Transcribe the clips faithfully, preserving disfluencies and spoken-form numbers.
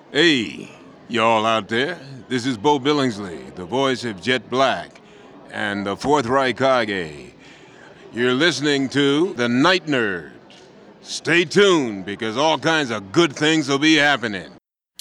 Hey, y'all out there. This is Bo Billingsley, the voice of Jet Black and the Fourth Reich Kage. You're listening to The Night Nerd. Stay tuned because all kinds of good things will be happening.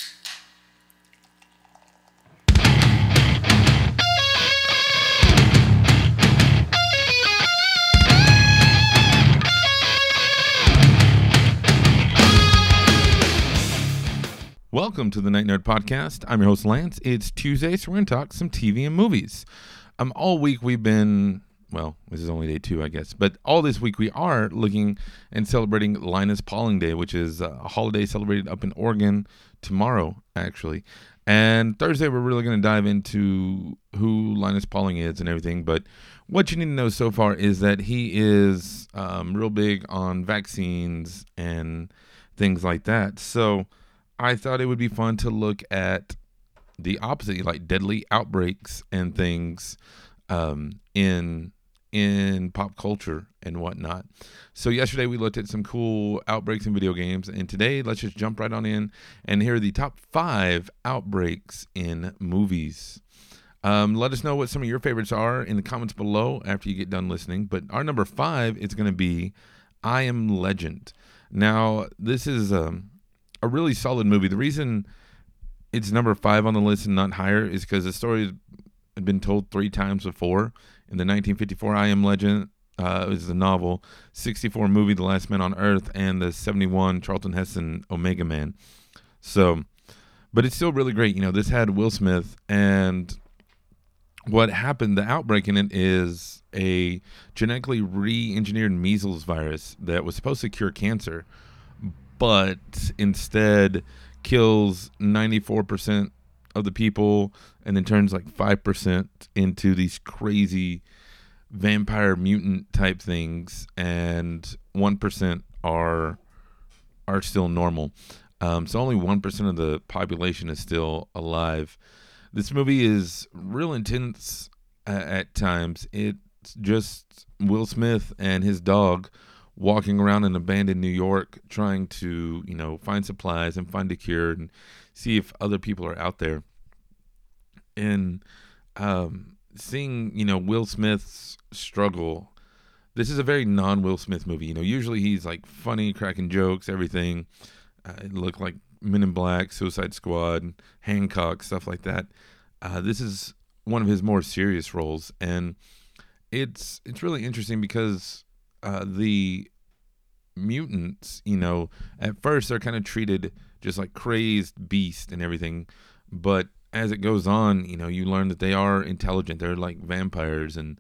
Welcome to the Night Nerd Podcast. I'm your host, Lance. It's Tuesday, so we're going to talk some T V and movies. Um, all week we've been, well, this is only day two, I guess, but all this week we are looking and celebrating Linus Pauling Day, which is a holiday celebrated up in Oregon tomorrow, actually. And Thursday we're really going to dive into who Linus Pauling is and everything, but what you need to know so far is that he is um, real big on vaccines and things like that. So I thought it would be fun to look at the opposite, like deadly outbreaks and things um, in in pop culture and whatnot. So yesterday we looked at some cool outbreaks in video games, and today let's just jump right on in and here are the top five outbreaks in movies. Um, let us know what some of your favorites are in the comments below after you get done listening. But our number five is going to be I Am Legend. Now, this is um, a really solid movie. The reason it's number five on the list and not higher is because the story had been told three times before. In the nineteen fifty-four I Am Legend uh, is the novel, sixty-four movie The Last Man on Earth, and the seventy-one Charlton Heston Omega Man. So, but it's still really great. You know, this had Will Smith, and what happened, the outbreak in it is a genetically re-engineered measles virus that was supposed to cure cancer, but instead kills ninety-four percent of the people and then turns like five percent into these crazy vampire mutant type things, and one percent are are still normal. Um, so only one percent of the population is still alive. This movie is real intense uh, at times. It's just Will Smith and his dog walking around in abandoned New York trying to, you know, find supplies and find a cure and see if other people are out there. And um, seeing, you know, Will Smith's struggle, this is a very non-Will Smith movie. You know, usually he's like funny, cracking jokes, everything. Uh, it looked like Men in Black, Suicide Squad, Hancock, stuff like that. Uh, this is one of his more serious roles, and it's it's really interesting because uh, the mutants, you know, at first they're kind of treated just like crazed beast and everything, but as it goes on, you know, you learn that they are intelligent. They're like vampires, and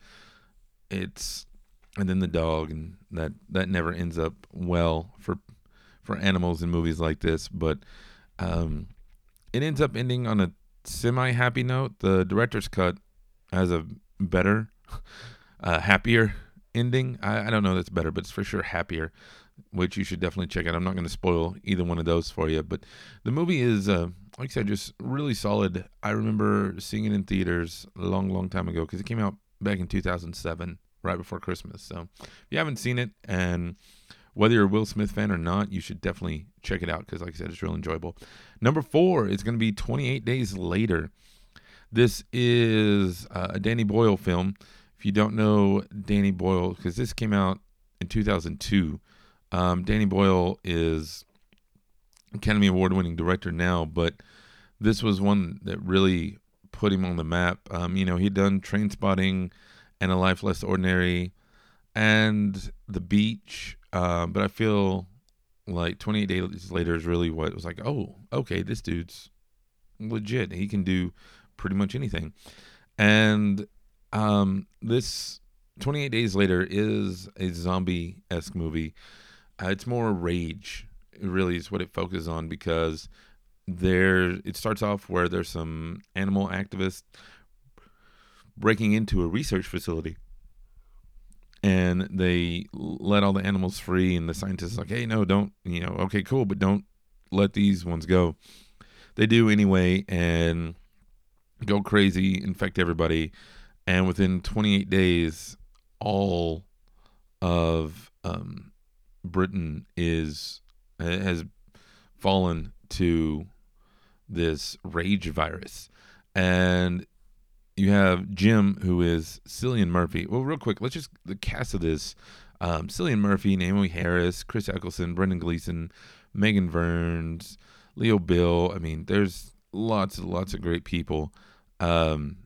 it's and then the dog, and that that never ends up well for for animals in movies like this. But um, it ends up ending on a semi-happy note. The director's cut has a better, uh, happier ending. I, I don't know that's better, but it's for sure happier, which you should definitely check out. I'm not going to spoil either one of those for you, but the movie is, uh, like I said, just really solid. I remember seeing it in theaters a long, long time ago because it came out back in two thousand seven, right before Christmas. So if you haven't seen it, and whether you're a Will Smith fan or not, you should definitely check it out because, like I said, it's real enjoyable. Number four is going to be twenty-eight Days Later. This is uh, a Danny Boyle film. If you don't know Danny Boyle, because this came out in two thousand two, um, Danny Boyle is Academy Award-winning director now, but this was one that really put him on the map. Um, you know, he'd done Trainspotting and A Life Less Ordinary and The Beach, uh, but I feel like twenty-eight Days Later is really what it was like, oh, okay, this dude's legit. He can do pretty much anything. And um, this twenty-eight Days Later is a zombie-esque movie. Uh, it's more rage, it really is what it focuses on, because there it starts off where there's some animal activists breaking into a research facility, and they let all the animals free, and the scientists are like, hey, no, don't, you know, okay, cool, but don't let these ones go. They do anyway, and go crazy, infect everybody, and within twenty-eight days, all of um, Britain is has fallen to this rage virus. And you have Jim, who is Cillian Murphy. Well, real quick, let's just the cast of this. Um, Cillian Murphy, Naomi Harris, Chris Eccleston, Brendan Gleeson, Megan Verns, Leo Bill. I mean, there's lots and lots of great people um,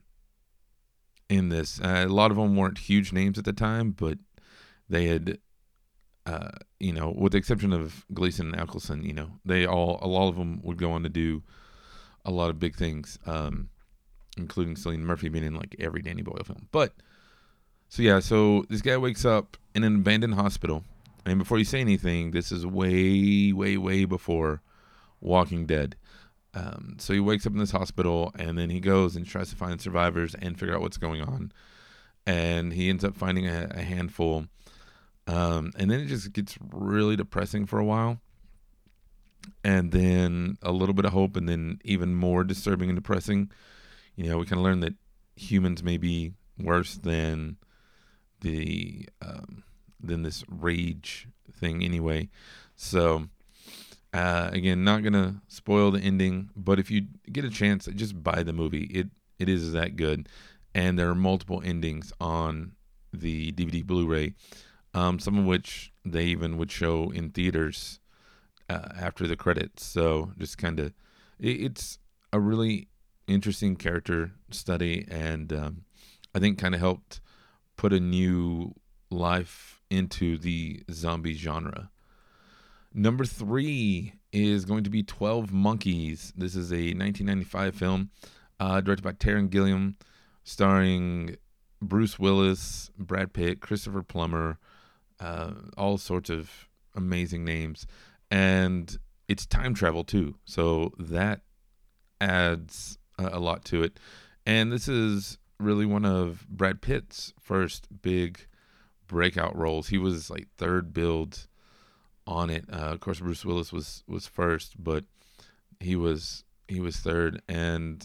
in this. Uh, a lot of them weren't huge names at the time, but they had, uh, you know, with the exception of Gleeson and Eccleston, you know, they all, a lot of them would go on to do a lot of big things, um, including Cillian Murphy being in like every Danny Boyle film. But, so yeah, so this guy wakes up in an abandoned hospital. And before you say anything, this is way, way, way before Walking Dead. Um, so he wakes up in this hospital, and then he goes and tries to find survivors and figure out what's going on. And he ends up finding a, a handful. Um, and then it just gets really depressing for a while. And then a little bit of hope, and then even more disturbing and depressing. You know, we kind of learn that humans may be worse than the um, than this rage thing anyway. So, uh, again, not going to spoil the ending, but if you get a chance, just buy the movie. It It is that good. And there are multiple endings on the D V D Blu-ray, um, some of which they even would show in theaters uh, after the credits. So just kind of, it, it's a really interesting character study, and um, I think kind of helped put a new life into the zombie genre. Number three is going to be twelve Monkeys. This is a nineteen ninety-five film uh, directed by Taron Gilliam, starring Bruce Willis, Brad Pitt, Christopher Plummer, uh, all sorts of amazing names. And it's time travel too, so that adds a, a lot to it. And this is really one of Brad Pitt's first big breakout roles. He was like third billed on it. Uh, of course, Bruce Willis was was first, but he was he was third. And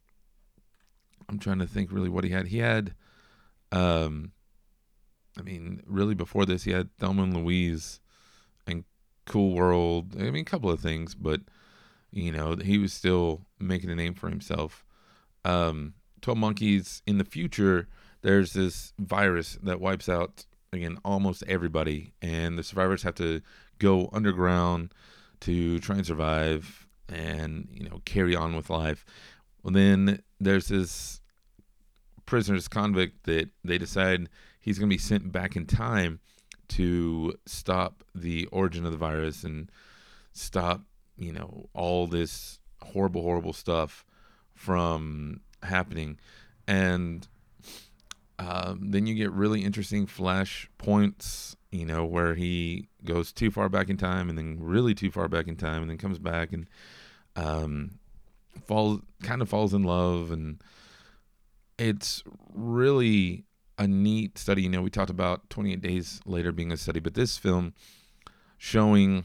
I'm trying to think really what he had. He had, um, I mean, really before this, he had Thelma and Louise and Cool World. I mean, a couple of things, but you know, he was still making a name for himself. Um, twelve Monkeys, in the future, there's this virus that wipes out, again, almost everybody, and the survivors have to go underground to try and survive and, you know, carry on with life. Well, then there's this prisoner, this convict, that they decide he's going to be sent back in time to stop the origin of the virus and stop, you know, all this horrible, horrible stuff from happening. And um, then you get really interesting flash points, you know, where he goes too far back in time and then really too far back in time and then comes back and um, falls, kind of falls in love. And it's really a neat study. You know, we talked about twenty-eight Days Later being a study, but this film showing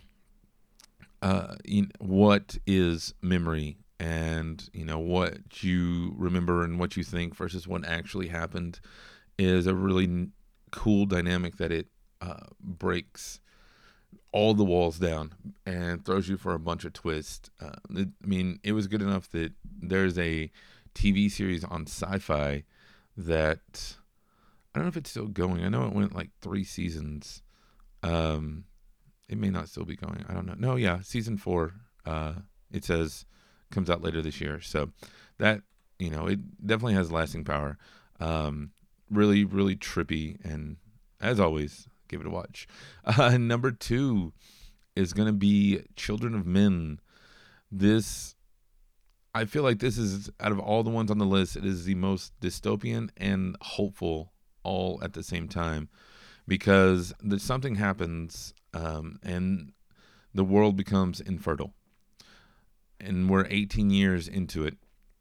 uh, you know, what is memory, and you know what you remember and what you think versus what actually happened, is a really n- cool dynamic that it uh, breaks all the walls down and throws you for a bunch of twists. Uh, it, I mean, it was good enough that there's a T V series on Sci-Fi that I don't know if it's still going. I know it went like three seasons. Um, it may not still be going. I don't know. No, yeah, season four. Uh, it says comes out later this year. So that, you know, it definitely has lasting power. Um, really, really trippy, and as always, give it a watch. Uh, number two is going to be Children of Men. This, I feel like this is, out of all the ones on the list, it is the most dystopian and hopeful all at the same time, because there's something happens um, and the world becomes infertile. And we're eighteen years into it.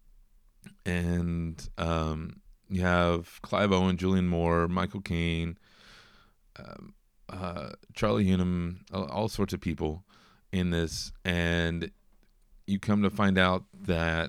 And um, you have Clive Owen, Julianne Moore, Michael Caine, um, uh, Charlie Hunnam, all, all sorts of people in this. And you come to find out that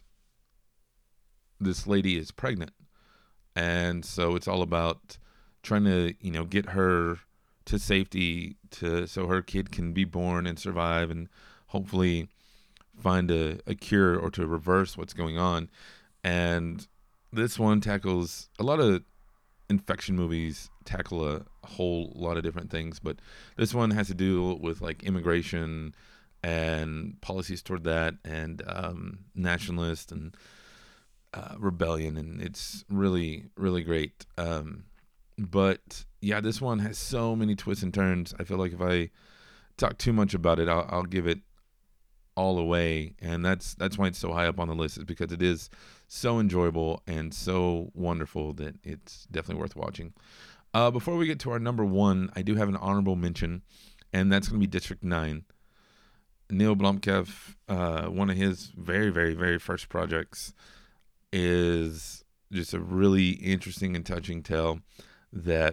this lady is pregnant. And so it's all about trying to, you know, get her to safety to so her kid can be born and survive and hopefully find a, a cure or to reverse what's going on. And this one tackles a lot of infection movies tackle a whole lot of different things, but this one has to do with like immigration and policies toward that, and um, nationalist and uh, rebellion, and it's really, really great. Um, but yeah, this one has so many twists and turns. I feel like if I talk too much about it, I'll, I'll give it all away, and that's that's why it's so high up on the list, is because it is so enjoyable and so wonderful that it's definitely worth watching. Uh, before we get to our number one, I do have an honorable mention, and that's going to be District nine. Neil Blomkamp, uh, one of his very, very, very first projects, is just a really interesting and touching tale that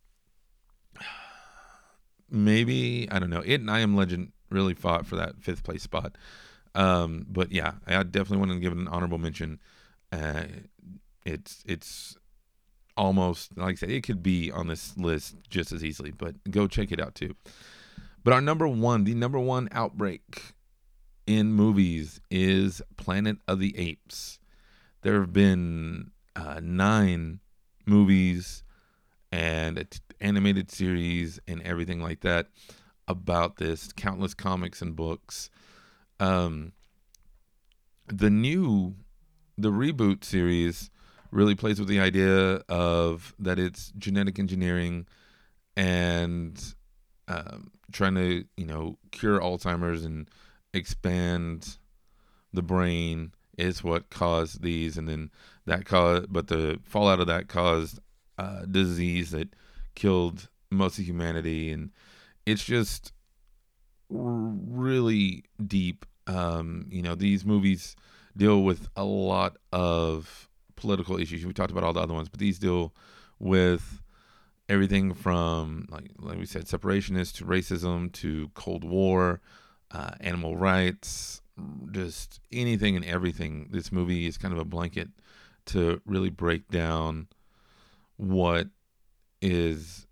maybe, I don't know, it and I Am Legend really fought for that fifth place spot. Um, but yeah, I definitely want to give it an honorable mention. Uh, it's it's almost, like I said, it could be on this list just as easily, but go check it out too. But our number one, the number one outbreak in movies is Planet of the Apes. There have been uh, nine movies and an animated series and everything like that about this, countless comics and books. Um, the new, the reboot series really plays with the idea of that it's genetic engineering and um, trying to, you know, cure Alzheimer's and expand the brain is what caused these, and then that caused, but the fallout of that caused uh, disease that killed most of humanity, and it's just really deep. Um, you know, these movies deal with a lot of political issues. We talked about all the other ones, but these deal with everything from, like like we said, separationists to racism to Cold War, uh, animal rights, just anything and everything. This movie is kind of a blanket to really break down what is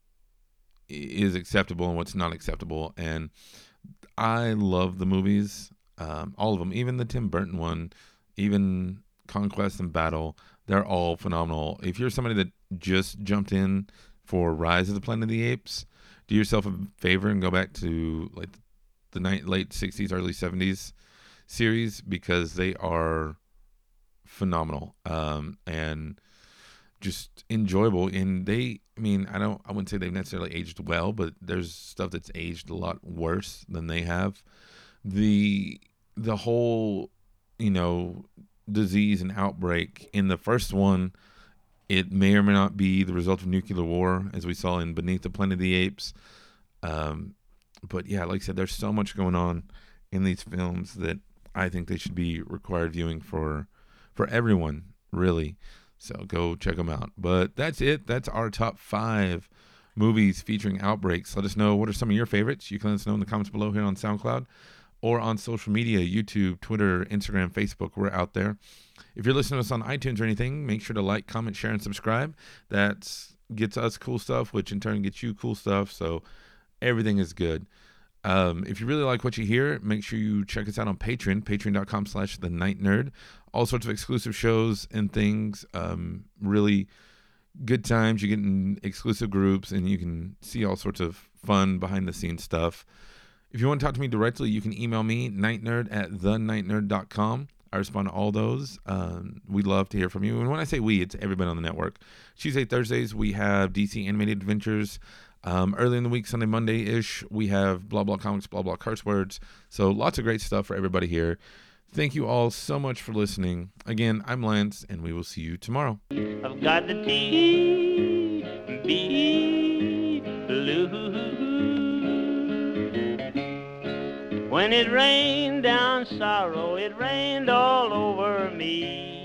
is acceptable and what's not acceptable. And I love the movies, um, all of them, even the Tim Burton one, even Conquest and Battle. They're all phenomenal. If you're somebody that just jumped in for Rise of the Planet of the Apes, do yourself a favor and go back to like the night, late sixties, early seventies series, because they are phenomenal um, and just enjoyable. And they, I mean, I don't, I wouldn't say they've necessarily aged well, but there's stuff that's aged a lot worse than they have. The the whole, you know, disease and outbreak in the first one, it may or may not be the result of nuclear war, as we saw in Beneath the Planet of the Apes. Um, but yeah, like I said, there's so much going on in these films that I think they should be required viewing for for everyone, really. So go check them out. But that's it. That's our top five movies featuring outbreaks. Let us know, what are some of your favorites. You can let us know in the comments below here on SoundCloud or on social media, YouTube, Twitter, Instagram, Facebook. We're out there. If you're listening to us on iTunes or anything, make sure to like, comment, share, and subscribe. That gets us cool stuff, which in turn gets you cool stuff. So everything is good. Um, if you really like what you hear, make sure you check us out on Patreon, patreon.com slash the night nerd. All sorts of exclusive shows and things. Um, really good times. You get in exclusive groups and you can see all sorts of fun behind the scenes stuff. If you want to talk to me directly, you can email me, nightnerd at the night nerd dot com. I respond to all those. Um, we'd love to hear from you. And when I say we, it's everybody on the network. Tuesday, Thursdays, we have D C Animated Adventures. Um, early in the week, Sunday, Monday-ish, we have Blah Blah Comics, Blah Blah Curse Words. So lots of great stuff for everybody here. Thank you all so much for listening. Again, I'm Lance, and we will see you tomorrow. I've got the deep, deep blues. When it rained down sorrow, it rained all over me.